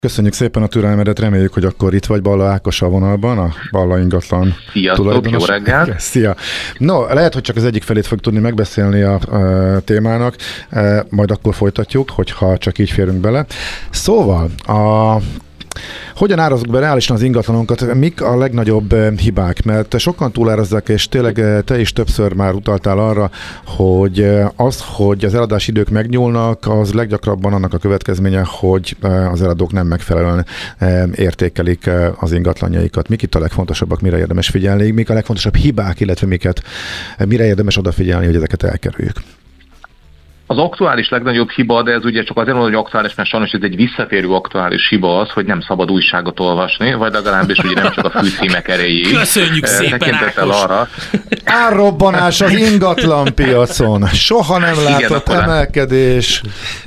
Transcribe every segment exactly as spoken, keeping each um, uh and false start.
Köszönjük szépen a türelmedet, reméljük, hogy akkor itt vagy Balla Ákos a vonalban, a Balla ingatlan tulajdonos. Jó reggelt! Szia! No, lehet, hogy csak az egyik felét fog tudni megbeszélni a, a témának, e, majd akkor folytatjuk, hogyha csak így férünk bele. Szóval, a hogyan árazzuk be reálisan az ingatlanunkat? Mik a legnagyobb hibák? Mert sokan túlárazzák, és tényleg te is többször már utaltál arra, hogy az, hogy az eladási idők megnyúlnak, az leggyakrabban annak a következménye, hogy az eladók nem megfelelően értékelik az ingatlanjaikat. Mik itt a legfontosabbak, mire érdemes figyelni? Mik a legfontosabb hibák, illetve miket, mire érdemes odafigyelni, hogy ezeket elkerüljük? Az aktuális legnagyobb hiba, de ez ugye csak azért mondom, hogy aktuális, mert sajnos ez egy visszatérő aktuális hiba az, hogy nem szabad újságot olvasni, vagy legalábbis ugye nem csak a fűcímek erejéig. Köszönjük szépen, Ákos! Arra. Árrobbanás az ingatlan piacon. Soha nem látott igen, emelkedés.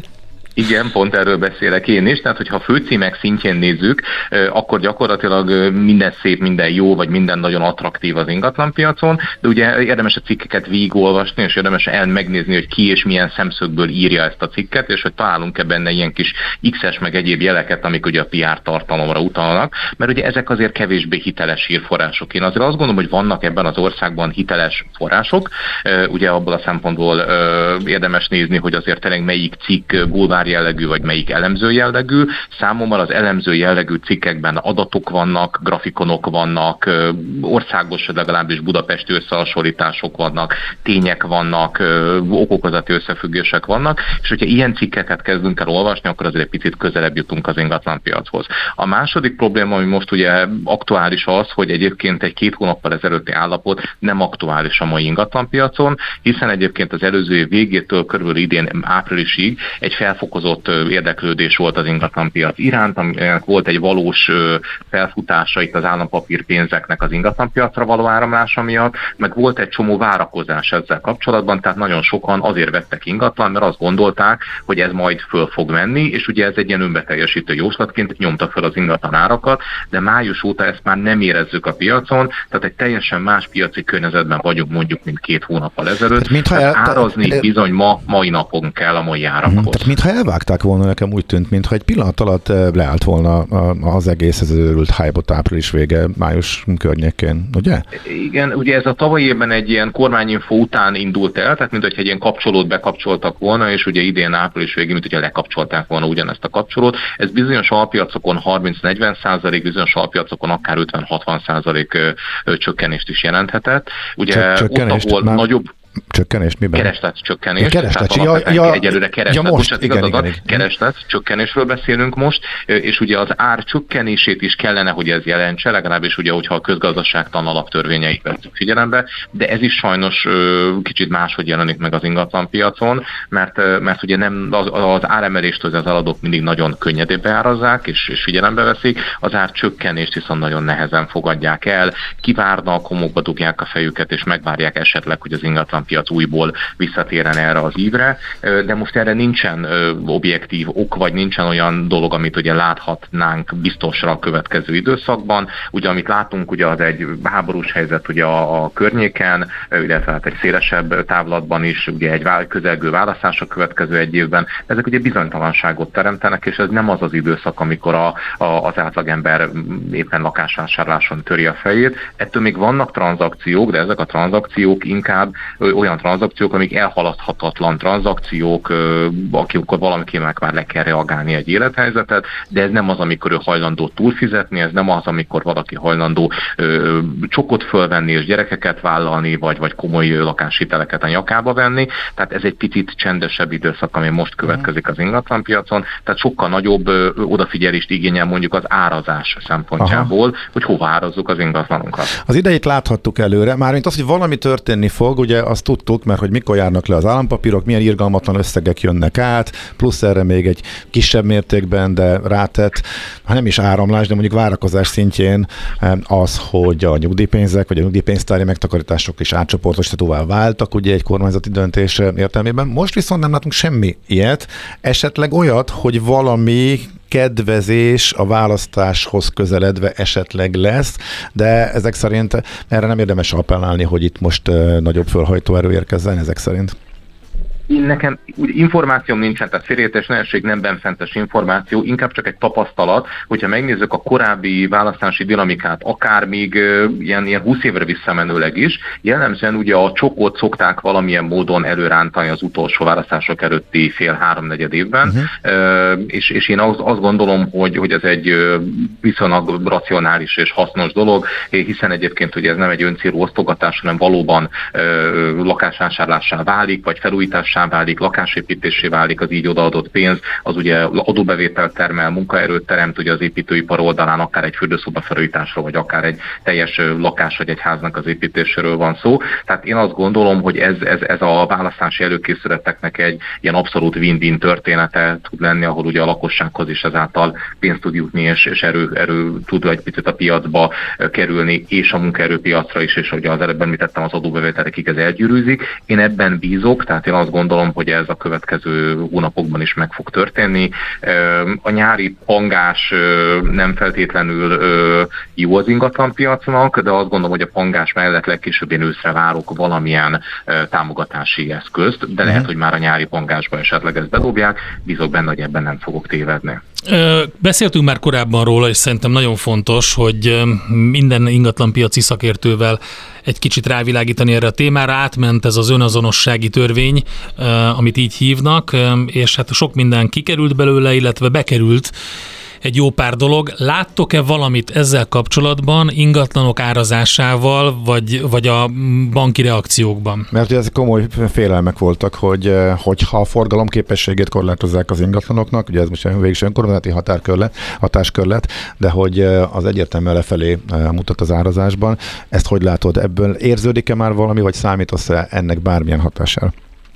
Igen, pont erről beszélek én is, tehát hogyha a főcímek szintjén nézzük, akkor gyakorlatilag minden szép, minden jó, vagy minden nagyon attraktív az ingatlanpiacon, de ugye érdemes a cikkeket végigolvasni, és érdemes el megnézni, hogy ki és milyen szemszögből írja ezt a cikket, és hogy találunk-e benne ilyen kis X-es meg egyéb jeleket, amik ugye a pé er tartalomra utalnak, mert ugye ezek azért kevésbé hiteles hírforrások. Én azért azt gondolom, hogy vannak ebben az országban hiteles források, ugye abból a szempontból érdemes nézni, hogy azért tényleg melyik cikk bulvár jellegű, vagy melyik elemző jellegű. Számomra az elemző jellegű cikkekben adatok vannak, grafikonok vannak, országos, legalábbis budapesti összehasonlítások vannak, tények vannak, okokozati összefüggések vannak, és hogyha ilyen cikkeket kezdünk el olvasni, akkor azért egy picit közelebb jutunk az ingatlanpiachoz. A második probléma, ami most ugye aktuális az, hogy egyébként egy két hónappal ezelőtti állapot nem aktuális a mai ingatlanpiacon, hiszen egyébként az előző év végétől körülbelül idén áprilisig egy felfokozott érdeklődés volt az ingatlanpiac iránt, aminek volt egy valós felfutása itt az állampapírpénzeknek az ingatlanpiacra való áramlása miatt, meg volt egy csomó várakozás ezzel kapcsolatban, tehát nagyon sokan azért vettek ingatlan, mert azt gondolták, hogy ez majd föl fog menni, és ugye ez egy ilyen önbeteljesítő jóslatként nyomta föl az ingatlan árakat, de május óta ezt már nem érezzük a piacon, tehát egy teljesen más piaci környezetben vagyunk mondjuk, mint két hónappal ezelőtt. Tehát, tehát el... árazni te... bizony ma, mai napon kell a mai árakhoz. Tehát mintha elvágták volna, nekem úgy tűnt, mintha egy pillanat alatt leállt volna az egész, ez őrült hype-ot április vége, május környékén, ugye? Igen, ugye ez a tavalyi évben egy ilyen kormányinfo után indult el, tehát mint hogyha egy ilyen kapcsolót bekapcsoltak volna, és ugye idén április végén, mint hogyha lekapcsolták volna ugyanezt a kapcsolót. Ez bizonyos alpiacokon harminc-negyven százalék, bizonyos alpiacokon akár ötven-hatvan százalék csökkenést is jelenthetett. Ugye ott, ahol már... nagyobb csökkenést miben? Kereslet csökkenés. Kereslet, ja, ja, egyelőre kereslet. Ja most, igen, igaz, igen, igen. Kereslet csökkenésről beszélünk most, és ugye az ár csökkenését is kellene, hogy ez jelentse, legalábbis ugye, hogyha a közgazdaságtan alaptörvényeit vesszük figyelembe, de ez is sajnos kicsit máshogy jelenik meg az ingatlanpiacon, mert, mert ugye nem az, az áremeléstől az eladók mindig nagyon könnyedén beárazzák, és, és figyelembe veszik, az ár csökkenést viszont nagyon nehezen fogadják el, kivárnak, homokba dugják a fejüket, és megvárják esetleg, hogy az ingatlan piac újból visszatérjen erre az ívre, de most erre nincsen objektív ok, vagy nincsen olyan dolog, amit ugye láthatnánk biztosra a következő időszakban. Ugye amit látunk, ugye az egy háborús helyzet ugye a, a környéken, illetve hát egy szélesebb távlatban is, ugye egy közelgő választás a következő egy évben. Ezek ugye bizonytalanságot teremtenek, és ez nem az az időszak, amikor a, a, az átlagember éppen lakásvásárláson töri a fejét. Ettől még vannak tranzakciók, de ezek a tranzakciók inkább olyan tranzakciók, amik elhaladhatatlan tranzakciók, amikor valamikinek már le kell reagálni egy élethelyzetet, de ez nem az, amikor ő hajlandó túlfizetni, ez nem az, amikor valaki hajlandó ö, csokot fölvenni és gyerekeket vállalni, vagy, vagy komoly lakáshiteleket a nyakába venni. Tehát ez egy picit csendesebb időszak, ami most következik az ingatlanpiacon, tehát sokkal nagyobb ö, odafigyelést igényel mondjuk az árazás szempontjából, aha, hogy hova árazzuk az ingatlanunkat. Az idejét láthattuk előre, mármint az, hogy valami történni fog, ugye azt tudtuk, mert hogy mikor járnak le az állampapírok, milyen irgalmatlan összegek jönnek át, plusz erre még egy kisebb mértékben, de rátett, ha nem is áramlás, de mondjuk várakozás szintjén az, hogy a nyugdíjpénzek, vagy a nyugdíjpénztári megtakarítások is átcsoportosítóvá váltak, ugye egy kormányzati döntés értelmében. Most viszont nem látunk semmi ilyet, esetleg olyat, hogy valami kedvezés a választáshoz közeledve esetleg lesz, de ezek szerint erre nem érdemes appellálni, hogy itt most uh, nagyobb fölhajtóerő érkezzen ezek szerint. Én nekem úgy információm nincsen, tehát félreértés ne essék, nem benfentes információ, inkább csak egy tapasztalat, hogyha megnézzük a korábbi választási dinamikát, akár még ilyen, ilyen húsz évre visszamenőleg is, jellemzően ugye a csokot szokták valamilyen módon előrántani az utolsó választások előtti fél-háromnegyed évben, uh-huh. és, és én azt, azt gondolom, hogy, hogy ez egy viszonylag racionális és hasznos dolog, hiszen egyébként ugye ez nem egy öncélú osztogatás, hanem valóban lakásvásárlássá válik, vagy felújítássá válik, lakásépítésé válik, az így odaadott pénz, az ugye adóbevételt termel, munkaerőt teremt ugye az építőipar oldalán, akár egy fürdőszoba felújításról, vagy akár egy teljes lakás vagy egy háznak az építéséről van szó. Tehát én azt gondolom, hogy ez, ez, ez a választási előkészületeknek egy ilyen abszolút win-win története tud lenni, ahol ugye a lakossághoz is ezáltal pénzt tud jutni, és, és erő, erő tud egy picit a piacba kerülni, és a munkaerőpiacra is, és ugye az előbb említettem, az adóbevételekig ez elgyűrűzik. Én ebben bízok, tehát én azt gondolom, hogy ez a következő hónapokban is meg fog történni. A nyári pangás nem feltétlenül jó az ingatlanpiacnak, de azt gondolom, hogy a pangás mellett legkésőbb én őszre várok valamilyen támogatási eszközt, de lehet, hogy már a nyári pangásba esetleg ezt bedobják, bízok benne, hogy ebben nem fogok tévedni. Beszéltünk már korábban róla, és szerintem nagyon fontos, hogy minden ingatlanpiaci szakértővel egy kicsit rávilágítani erre a témára. Átment ez az önazonossági törvény, amit így hívnak, és hát sok minden kikerült belőle, illetve bekerült egy jó pár dolog. Láttok-e valamit ezzel kapcsolatban ingatlanok árazásával, vagy, vagy a banki reakciókban? Mert ugye ezek komoly félelmek voltak, hogy hogyha a forgalomképességét korlátozzák az ingatlanoknak, ugye ez most végül is önkormányzati határkör hatáskör lett, de hogy az egyértelműen lefelé mutat az árazásban. Ezt hogy látod? Ebből érződik-e már valami, vagy számítasz-e ennek bármilyen hatására?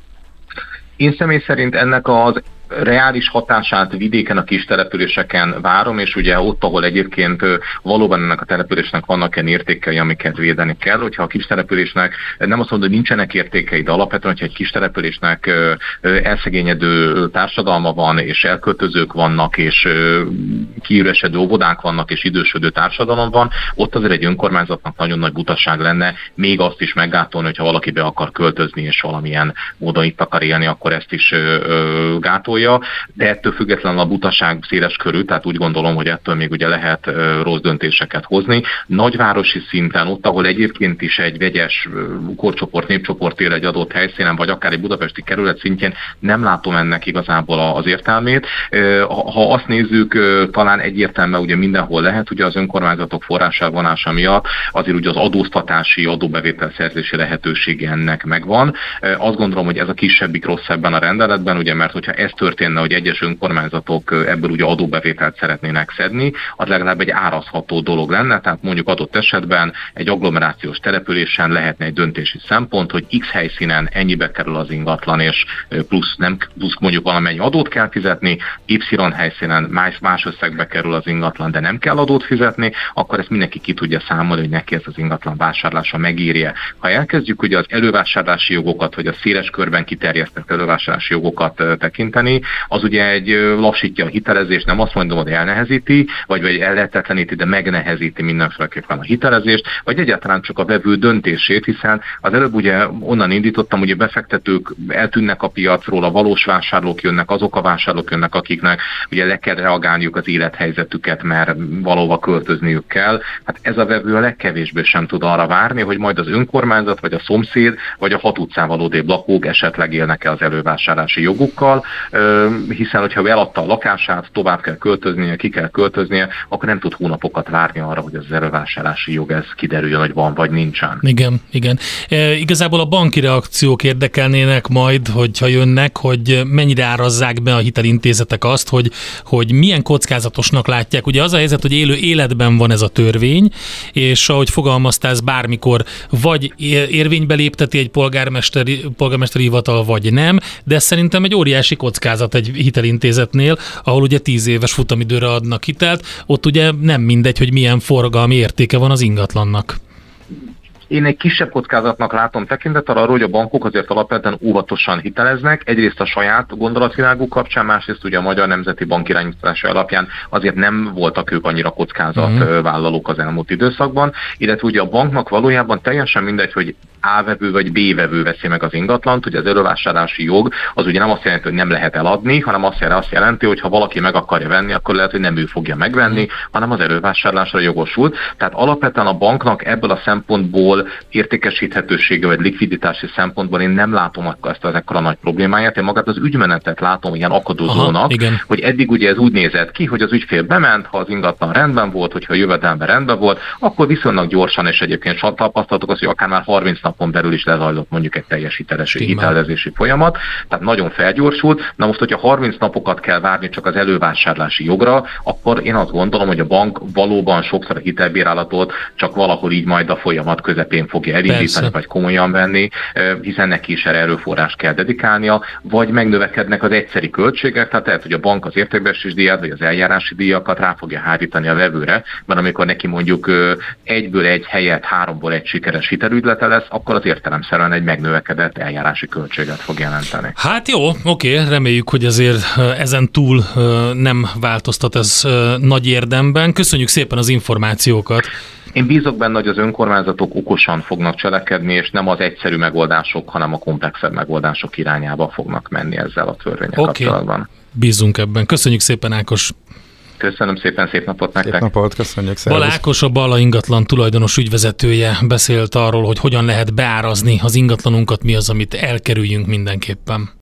Én személy szerint ennek az reális hatását vidéken, a kis településeken várom, és ugye ott, ahol egyébként valóban ennek a településnek vannak ilyen értékei, amiket védeni kell, hogyha a kis településnek, nem azt mondom, hogy nincsenek értékei, de alapvetően, hogyha egy kis településnek elszegényedő társadalma van, és elköltözők vannak, és kiüresedő óvodák vannak, és idősödő társadalom van, ott azért egy önkormányzatnak nagyon nagy butaság lenne, még azt is meggátolni, hogyha valaki be akar költözni, és valamilyen módon itt akar élni, akkor ezt is gátolja. De ettől függetlenül a butaság széles körű, tehát úgy gondolom, hogy ettől még ugye lehet rossz döntéseket hozni. Nagyvárosi szinten, ott, ahol egyébként is egy vegyes korcsoport, népcsoport él egy adott helyszínen, vagy akár egy budapesti kerület szintjén, nem látom ennek igazából az értelmét. Ha azt nézzük, talán egyértelműen ugye mindenhol lehet, ugye az önkormányzatok forráselvonása miatt azért ugye az adóztatási, adóbevétel szerzési lehetősége ennek megvan. Azt gondolom, hogy ez a kisebbik rossz ebben a rendeletben, ugye, mert hogyha ez történne, hogy egyes önkormányzatok ebből ugye adóbevételt szeretnének szedni, az legalább egy árazható dolog lenne, tehát mondjuk adott esetben egy agglomerációs településen lehetne egy döntési szempont, hogy X helyszínen ennyibe kerül az ingatlan, és plusz nem plusz mondjuk valamennyi adót kell fizetni, Y helyszínen más, más összegbe kerül az ingatlan, de nem kell adót fizetni, akkor ezt mindenki ki tudja számolni, hogy neki ez az ingatlan vásárlása megírja. Ha elkezdjük ugye az elővásárlási jogokat, vagy a széles körben kiterjesztett elővásárlási jogokat tekinteni, az ugye egy lassítja a hitelezést, nem azt mondom, hogy elnehezíti, vagy, vagy ellehetetleníti, de megnehezíti mindenféleképpen a hitelezést, vagy egyáltalán csak a vevő döntését, hiszen az előbb ugye onnan indítottam, hogy a befektetők eltűnnek a piacról, a valós vásárlók jönnek, azok a vásárlók jönnek, akiknek ugye le kell reagálniuk az élethelyzetüket, mert valóban költözniük kell. Hát ez a vevő a legkevésbé sem tud arra várni, hogy majd az önkormányzat, vagy a szomszéd, vagy a hat utcával odébb lakók esetleg élnek-e az elővásárlási jogukkal, hiszen hogyha eladta a lakását, tovább kell költöznie, ki kell költöznie, akkor nem tud hónapokat várni arra, hogy az elővásárlási jog ez kiderüljön, hogy van vagy nincsen. Igen, igen. E, igazából a banki reakciók érdekelnének majd, hogyha jönnek, hogy mennyire árazzák be a hitelintézetek azt, hogy, hogy milyen kockázatosnak látják. Ugye az a helyzet, hogy élő életben van ez a törvény, és ahogy fogalmaztál, ez bármikor vagy érvénybe lépteti egy polgármesteri, polgármesteri hivatal, vagy nem, de ez szerintem egy óriási kockázat egy hitelintézetnél, ahol ugye tíz éves futamidőre adnak hitelt, ott ugye nem mindegy, hogy milyen forgalmi értéke van az ingatlannak. Én egy kisebb kockázatnak látom tekintettel arra, hogy a bankok azért alapvetően óvatosan hiteleznek, egyrészt a saját gondolatviláguk kapcsán, másrészt ugye a Magyar Nemzeti Bank irányítása alapján azért nem voltak ők annyira kockázatvállalók az elmúlt időszakban, illetve ugye a banknak valójában teljesen mindegy, hogy A-vevő vagy B-vevő veszi meg az ingatlant, hogy az elővásárlási jog az ugye nem azt jelenti, hogy nem lehet eladni, hanem azt jelenti, hogy ha valaki meg akarja venni, akkor lehet, hogy nem ő fogja megvenni, hanem az elővásárlásra jogosult. Tehát alapvetően a banknak ebből a szempontból értékesíthetősége vagy likviditási szempontból én nem látom ezt az ekkora nagy problémáját. Én magát az ügymenetet látom ilyen akadozónak, Aha, hogy eddig ugye ez úgy nézett ki, hogy az ügyfél bement, ha az ingatlan rendben volt, hogyha a jövedelme rendben volt, akkor viszonylag gyorsan, és egyébként tapasztalatok az, hogy akár már harminc napon belül is lezajlott mondjuk egy teljes hitelezési folyamat, tehát nagyon felgyorsult. Na most, hogyha harminc napokat kell várni csak az elővásárlási jogra, akkor én azt gondolom, hogy a bank valóban sokszor a hitelbírálatot csak valahol így majd a folyamat közepén fogja elindítani, Persze. vagy komolyan venni, hiszen neki is erre erőforrást kell dedikálnia, vagy megnövekednek az egyszeri költségek, tehát lehet, hogy a bank az értékbeesés díjat, vagy az eljárási díjakat rá fogja hárítani a vevőre, mert amikor neki mondjuk egyből egy helyett háromból egy sikeres hitelügylete lesz, akkor az értelemszerűen egy megnövekedett eljárási költséget fog jelenteni. Hát jó, oké, reméljük, hogy azért ezen túl nem változtat ez nagy érdemben. Köszönjük szépen az információkat. Én bízok benne, hogy az önkormányzatok okosan fognak cselekedni, és nem az egyszerű megoldások, hanem a komplexebb megoldások irányába fognak menni ezzel a törvények okay. kapcsolatban. Bízunk ebben. Köszönjük szépen, Ákos! Köszönöm szépen, szép napot nektek! Szép napot, köszönjük! Balla Ákos, a Balla ingatlan tulajdonos ügyvezetője beszélt arról, hogy hogyan lehet beárazni az ingatlanunkat, mi az, amit elkerüljünk mindenképpen.